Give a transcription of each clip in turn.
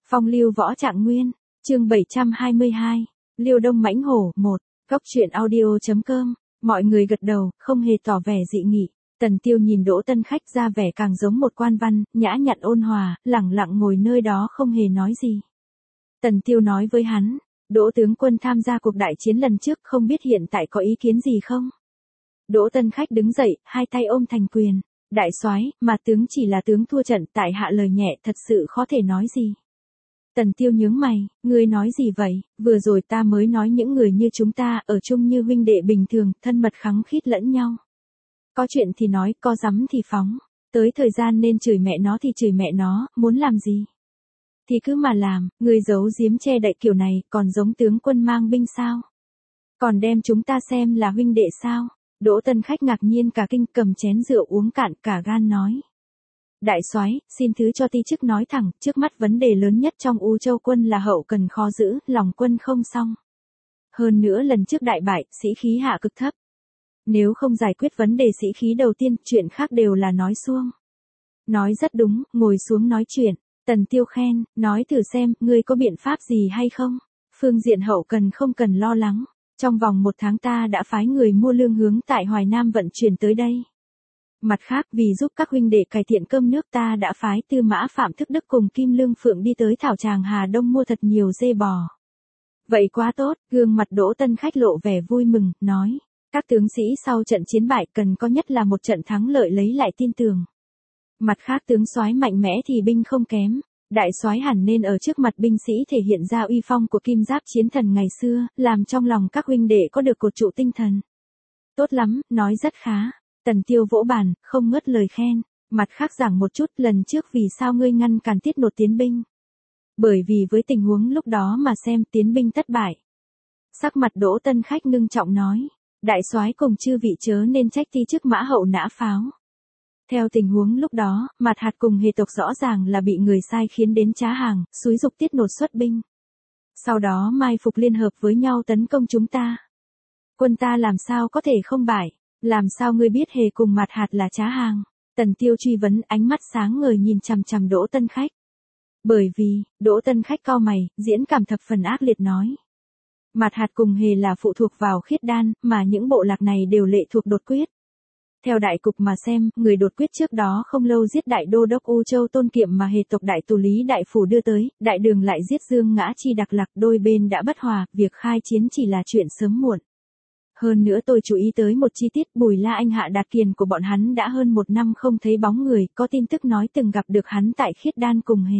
Phong lưu võ trạng nguyên, chương 722, Liêu Đông mãnh hổ, 1, Góc truyện audio.com, mọi người gật đầu, không hề tỏ vẻ dị nghị. Tần Tiêu nhìn Đỗ Tân Khách ra vẻ càng giống một quan văn, nhã nhặn ôn hòa, lẳng lặng ngồi nơi đó không hề nói gì. Tần Tiêu nói với hắn, Đỗ tướng quân tham gia cuộc đại chiến lần trước không biết hiện tại có ý kiến gì không? Đỗ Tân Khách đứng dậy, hai tay ôm thành quyền. Đại soái, mà tướng chỉ là tướng thua trận, tại hạ lời nhẹ thật sự khó thể nói gì. Tần Tiêu nhướng mày, ngươi nói gì vậy? Vừa rồi ta mới nói những người như chúng ta ở chung như huynh đệ bình thường, thân mật khăng khít lẫn nhau. Có chuyện thì nói, có dám thì phóng. Tới thời gian nên chửi mẹ nó thì chửi mẹ nó, muốn làm gì? Thì cứ mà làm, ngươi giấu giếm che đậy kiểu này, còn giống tướng quân mang binh sao? Còn đem chúng ta xem là huynh đệ sao? Đỗ Tân Khách ngạc nhiên cả kinh, cầm chén rượu uống cạn cả gan nói. Đại soái, xin thứ cho ti chức nói thẳng, trước mắt vấn đề lớn nhất trong U Châu quân là hậu cần khó giữ, lòng quân không xong. Hơn nữa lần trước đại bại, sĩ khí hạ cực thấp. Nếu không giải quyết vấn đề sĩ khí đầu tiên, chuyện khác đều là nói suông. Nói rất đúng, ngồi xuống nói chuyện. Tần Tiêu khen, nói thử xem, ngươi có biện pháp gì hay không? Phương diện hậu cần không cần lo lắng. Trong vòng 1 tháng ta đã phái người mua lương hướng tại Hoài Nam vận chuyển tới đây. Mặt khác, vì giúp các huynh đệ cải thiện cơm nước, ta đã phái Tư Mã Phạm Thức Đức cùng Kim Lương Phượng đi tới Thảo Tràng Hà Đông mua thật nhiều dê bò. Vậy quá tốt, gương mặt Đỗ Tân Khách lộ vẻ vui mừng, nói. Các tướng sĩ sau trận chiến bại cần có nhất là một trận thắng lợi lấy lại tin tưởng. Mặt khác tướng soái mạnh mẽ thì binh không kém. Đại soái hẳn nên ở trước mặt binh sĩ thể hiện ra uy phong của Kim Giáp chiến thần ngày xưa, làm trong lòng các huynh đệ có được cột trụ tinh thần. Tốt lắm, nói rất khá. Tần Tiêu vỗ bàn, không ngớt lời khen. Mặt khác giảng một chút, lần trước vì sao ngươi ngăn cản Tiết Nột tiến binh? Bởi vì với tình huống lúc đó mà xem tiến binh thất bại. Sắc mặt Đỗ Tân Khách ngưng trọng nói, đại soái cùng chư vị chớ nên trách ti chức mã hậu nã pháo. Theo tình huống lúc đó, Mạt Hạt cùng Hề tộc rõ ràng là bị người sai khiến đến trá hàng, xúi giục Tiết Nột xuất binh. Sau đó mai phục liên hợp với nhau tấn công chúng ta. Quân ta làm sao có thể không bại, làm sao ngươi biết Hề cùng Mạt Hạt là trá hàng? Tần Tiêu truy vấn, ánh mắt sáng ngời nhìn chằm chằm Đỗ Tân Khách. Bởi vì, Đỗ Tân Khách cau mày, diễn cảm thập phần ác liệt nói. Mạt Hạt cùng Hề là phụ thuộc vào Khiết Đan, mà những bộ lạc này đều lệ thuộc Đột Quyết. Theo đại cục mà xem, người Đột Quyết trước đó không lâu giết đại đô đốc U Châu Tôn Kiệm mà Hề tộc đại tù Lý Đại Phủ đưa tới, đại đường lại giết Dương Ngã Chi Đặc Lạc, đôi bên đã bất hòa, việc khai chiến chỉ là chuyện sớm muộn. Hơn nữa tôi chú ý tới một chi tiết, Bùi La Anh Hạ Đạt Kiền của bọn hắn đã hơn 1 năm không thấy bóng người, có tin tức nói từng gặp được hắn tại Khiết Đan cùng Hề.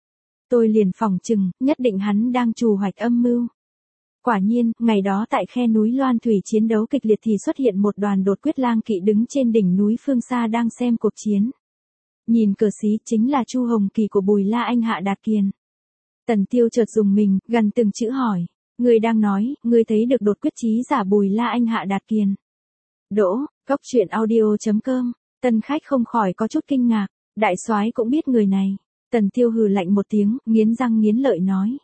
Tôi liền phỏng chừng, nhất định hắn đang trù hoạch âm mưu. Quả nhiên, ngày đó tại khe núi Loan Thủy chiến đấu kịch liệt thì xuất hiện một đoàn Đột Quyết lang kỵ đứng trên đỉnh núi phương xa đang xem cuộc chiến. Nhìn cờ xí chính là Chu Hồng Kỳ của Bùi La Anh Hạ Đạt Kiền. Tần Tiêu chợt dùng mình, gần từng chữ hỏi. Ngươi đang nói, ngươi thấy được Đột Quyết chí giả Bùi La Anh Hạ Đạt Kiền. Đỗ, Góc truyện audio.com, Tân Khách không khỏi có chút kinh ngạc, đại soái cũng biết người này. Tần Tiêu hừ lạnh một tiếng, nghiến răng nghiến lợi nói.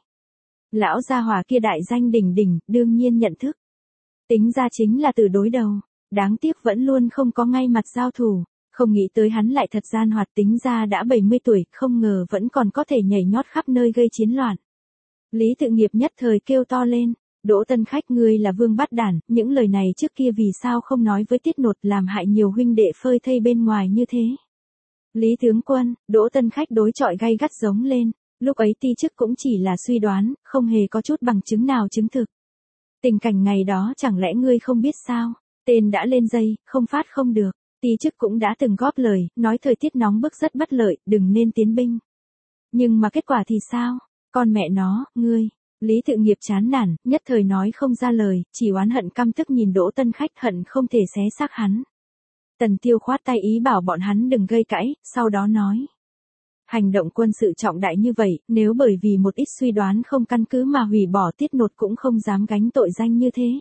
Lão gia hỏa kia đại danh đỉnh đỉnh, đương nhiên nhận thức. Tính ra chính là từ đối đầu, đáng tiếc vẫn luôn không có ngay mặt giao thủ, không nghĩ tới hắn lại thật gian hoạt, tính ra đã 70 tuổi, không ngờ vẫn còn có thể nhảy nhót khắp nơi gây chiến loạn. Lý Tự Nghiệp nhất thời kêu to lên, Đỗ Tân Khách, ngươi là vương bát đản, những lời này trước kia vì sao không nói với Tiết Nột, làm hại nhiều huynh đệ phơi thây bên ngoài như thế. Lý tướng quân, Đỗ Tân Khách đối chọi gay gắt giống lên. Lúc ấy ti chức cũng chỉ là suy đoán, không hề có chút bằng chứng nào chứng thực. Tình cảnh ngày đó chẳng lẽ ngươi không biết sao? Tên đã lên dây, không phát không được. Ti chức cũng đã từng góp lời, nói thời tiết nóng bức rất bất lợi, đừng nên tiến binh. Nhưng mà kết quả thì sao? Con mẹ nó, ngươi. Lý Tự Nghiệp chán nản, nhất thời nói không ra lời, chỉ oán hận căm tức nhìn Đỗ Tân Khách, hận không thể xé xác hắn. Tần Tiêu khoát tay ý bảo bọn hắn đừng gây cãi, sau đó nói. Hành động quân sự trọng đại như vậy, nếu bởi vì một ít suy đoán không căn cứ mà hủy bỏ, Tiết Nột cũng không dám gánh tội danh như thế.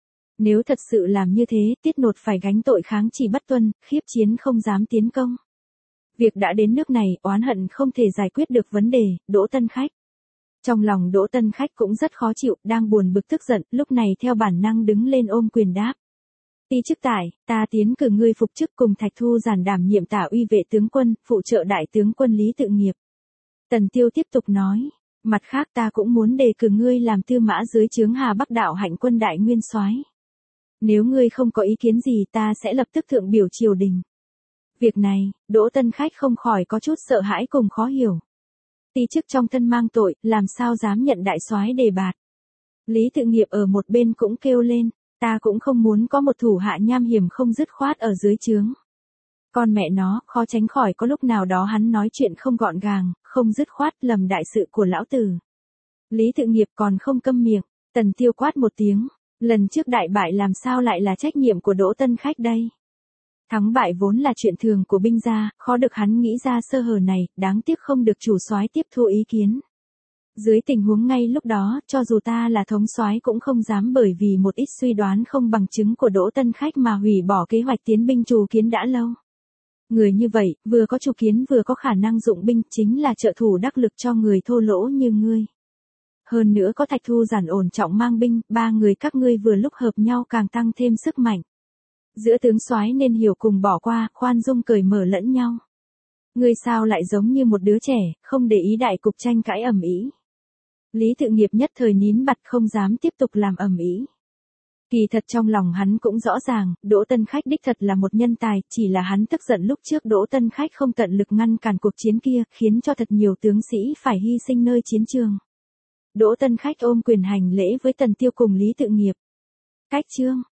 Nếu thật sự làm như thế, Tiết Nột phải gánh tội kháng chỉ bất tuân, khiếp chiến không dám tiến công. Việc đã đến nước này, oán hận không thể giải quyết được vấn đề, Đỗ Tân Khách. Trong lòng Đỗ Tân Khách cũng rất khó chịu, đang buồn bực tức giận, lúc này theo bản năng đứng lên ôm quyền đáp. Ti chức tại, ta tiến cử ngươi phục chức cùng Thạch Thu Giản đảm nhiệm tả uy vệ tướng quân, phụ trợ đại tướng quân Lý Tự Nghiệp. Tần Tiêu tiếp tục nói, Mặt khác ta cũng muốn đề cử ngươi làm tư mã dưới trướng Hà Bắc đạo hạnh quân đại nguyên soái. Nếu ngươi không có ý kiến gì ta sẽ lập tức thượng biểu triều đình. Việc này, Đỗ Tân Khách không khỏi có chút sợ hãi cùng khó hiểu. Ti chức trong thân mang tội, làm sao dám nhận đại soái đề bạt. Lý Tự Nghiệp ở một bên cũng kêu lên, ta cũng không muốn có một thủ hạ nham hiểm không dứt khoát ở dưới trướng. Con mẹ nó, khó tránh khỏi có lúc nào đó hắn nói chuyện không gọn gàng, không dứt khoát lầm đại sự của lão tử. Lý Tự Nghiệp còn không câm miệng, Tần Tiêu quát một tiếng, lần trước đại bại làm sao lại là trách nhiệm của Đỗ Tân Khách đây. Thắng bại vốn là chuyện thường của binh gia, khó được hắn nghĩ ra sơ hở này, đáng tiếc không được chủ soái tiếp thu ý kiến. Dưới tình huống ngay lúc đó, cho dù ta là thống soái cũng không dám bởi vì một ít suy đoán không bằng chứng của Đỗ Tân Khách mà hủy bỏ kế hoạch tiến binh trù kiến đã lâu. Người như vậy, vừa có chủ kiến vừa có khả năng dụng binh, chính là trợ thủ đắc lực cho người thô lỗ như ngươi. Hơn nữa có Thạch Thu Giản ổn trọng mang binh, ba người các ngươi vừa lúc hợp nhau càng tăng thêm sức mạnh. Giữa tướng soái nên hiểu cùng bỏ qua, khoan dung cởi mở lẫn nhau. Ngươi sao lại giống như một đứa trẻ, không để ý đại cục tranh cãi ầm ĩ. Lý Tự Nghiệp nhất thời nín bặt không dám tiếp tục làm ầm ĩ. Kỳ thật trong lòng hắn cũng rõ ràng, Đỗ Tân Khách đích thật là một nhân tài, chỉ là hắn tức giận lúc trước Đỗ Tân Khách không tận lực ngăn cản cuộc chiến kia, khiến cho thật nhiều tướng sĩ phải hy sinh nơi chiến trường. Đỗ Tân Khách ôm quyền hành lễ với Tần Tiêu cùng Lý Tự Nghiệp. Cách chương